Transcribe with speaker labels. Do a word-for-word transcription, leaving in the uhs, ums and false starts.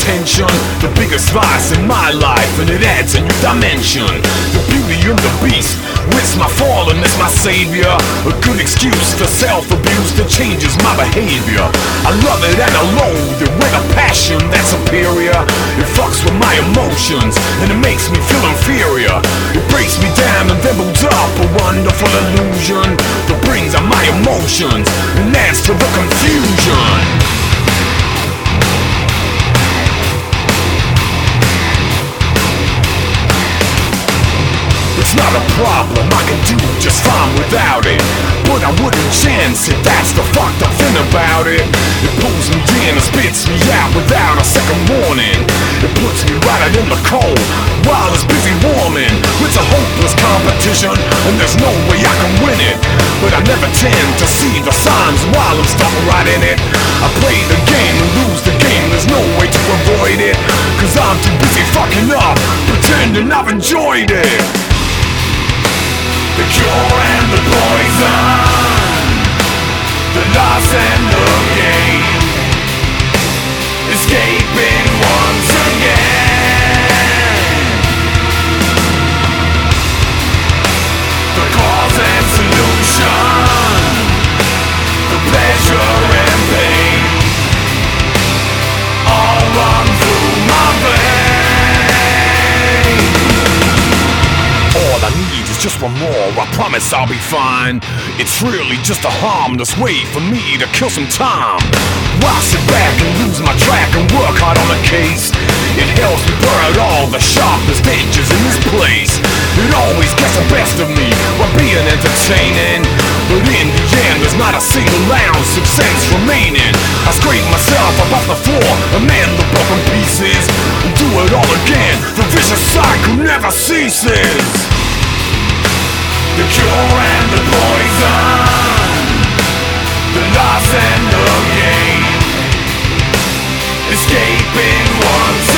Speaker 1: attention. The biggest slice in my life, and it adds a new dimension. The beauty and the beast, it's my fallenness, my savior. A good excuse for self-abuse that changes my behavior. I love it and I loathe it with a passion that's superior. It fucks with my emotions and it makes me feel inferior. It breaks me down and then builds up a wonderful illusion that brings out my emotions and adds to the confusion. It's not a problem, I can do just fine without it. But I wouldn't chance it, that's the fucked up thing about it. It pulls me in and spits me out without a second warning. It puts me right out in the cold while it's busy warming. It's a hopeless competition and there's no way I can win it. But I never tend to see the signs while I'm stuck right in it. I play the game and lose the game, there's no way to avoid it. Cause I'm too busy fucking up, pretending I've enjoyed it. The cure and the poison, the loss and the gain, escaping once again. The cause and solution, the pleasure and pain, all run through my veins. All I need is just one more, I promise I'll be fine. It's really just a harmless way for me to kill some time. While I sit back and lose my track and work hard on the case, it helps me blur out all the sharpest edges in this place. It always gets the best of me while being entertaining, but in the end there's not a single ounce of sense remaining. I scrape myself up off the floor and mend the broken pieces and do it all again. The vicious cycle never ceases. The cure and the poison, the loss and the gain, escaping once